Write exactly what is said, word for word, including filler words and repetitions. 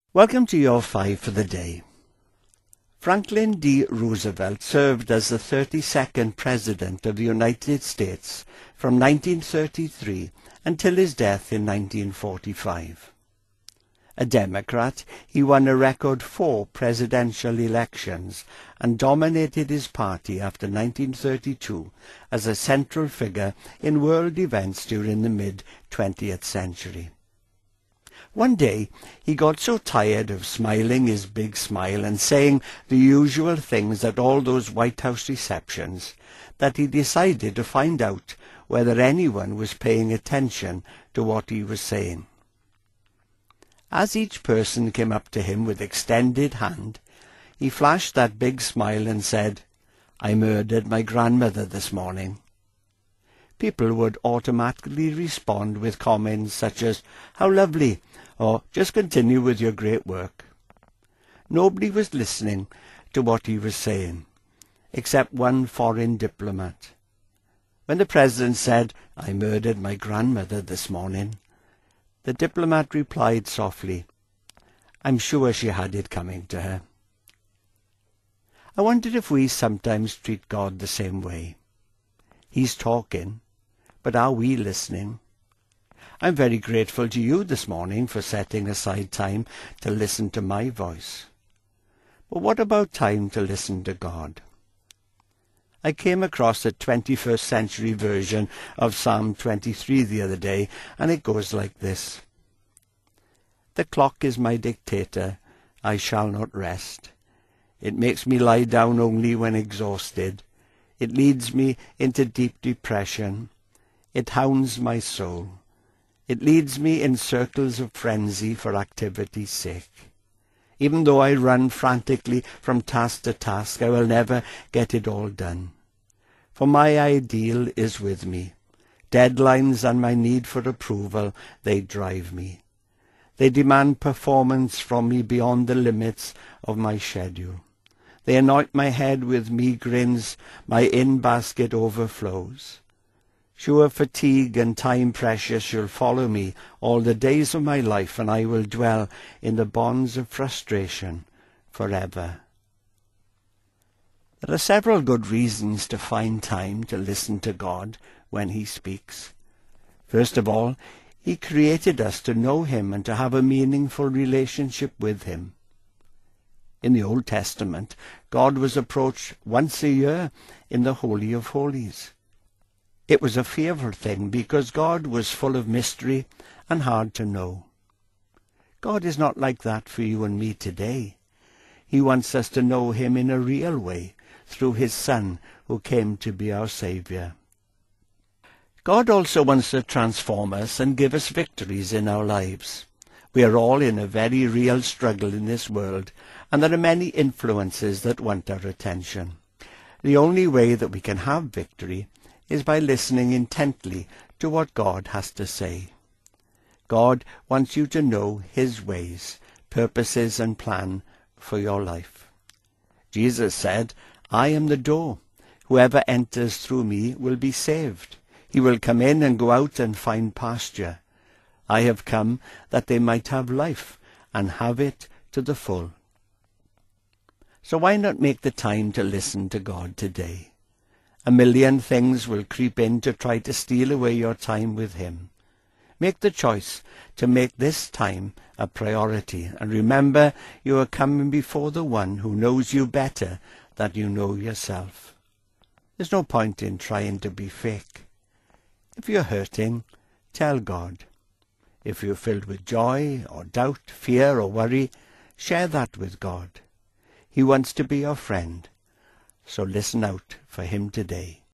Welcome to your five for the day. Franklin D. Roosevelt served as the thirty-second President of the United States from nineteen thirty-three until his death in nineteen forty-five. A Democrat, he won a record four presidential elections and dominated his party after nineteen thirty-two as a central figure in world events during the mid-twentieth century. One day he got so tired of smiling his big smile and saying the usual things at all those White House receptions that he decided to find out whether anyone was paying attention to what he was saying. As each person came up to him with extended hand, he flashed that big smile and said, "I murdered my grandmother this morning." People would automatically respond with comments such as, "How lovely," or "Just continue with your great work." Nobody was listening to what he was saying, except one foreign diplomat. When the president said, "I murdered my grandmother this morning," the diplomat replied softly, "I'm sure she had it coming to her." I wonder if we sometimes treat God the same way. He's talking, but are we listening? I'm very grateful to you this morning for setting aside time to listen to my voice. But what about time to listen to God? I came across a twenty-first century version of Psalm twenty-three the other day, and it goes like this. "The clock is my dictator, I shall not rest. It makes me lie down only when exhausted. It leads me into deep depression. It hounds my soul. It leads me in circles of frenzy for activity's sake. Even though I run frantically from task to task, I will never get it all done. For my ideal is with me. Deadlines and my need for approval, they drive me. They demand performance from me beyond the limits of my schedule. They anoint my head with migraines, my in-basket overflows. Sure, fatigue and time pressure shall follow me all the days of my life, and I will dwell in the bonds of frustration forever." There are several good reasons to find time to listen to God when he speaks. First of all, he created us to know him and to have a meaningful relationship with him. In the Old Testament, God was approached once a year in the Holy of Holies. It was a fearful thing because God was full of mystery and hard to know. God is not like that for you and me today. He wants us to know him in a real way through his Son who came to be our Saviour. God also wants to transform us and give us victories in our lives. We are all in a very real struggle in this world, and there are many influences that want our attention. The only way that we can have victory is by listening intently to what God has to say. God wants you to know his ways, purposes and plan for your life. Jesus said, "I am the door. Whoever enters through me will be saved. He will come in and go out and find pasture. I have come that they might have life and have it to the full." So why not make the time to listen to God today? A million things will creep in to try to steal away your time with him. Make the choice to make this time a priority, and remember you are coming before the one who knows you better than you know yourself. There's no point in trying to be fake. If you're hurting, tell God. If you're filled with joy or doubt, fear or worry, share that with God. He wants to be your friend. So listen out for him today.